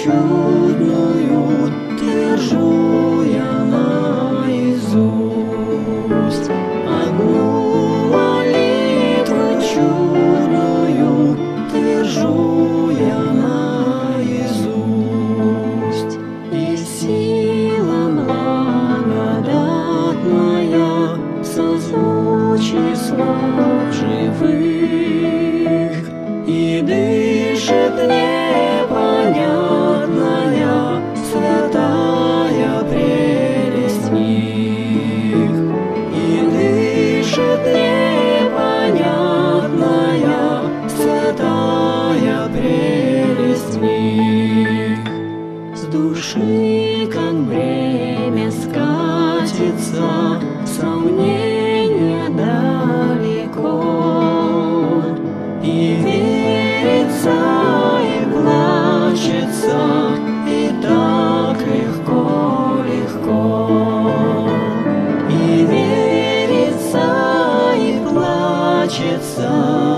чудную держу я наизусть. Одну молитву чудную держу я наизусть. И сила благодатная созвучий слов живых, и дышит непонятная святая прелесть в них, и дышит непонятная святая прелесть в них. С души, как бремя, скатится сомнение далеко, и верится, и плачется, и так легко, легко. И верится, и плачется,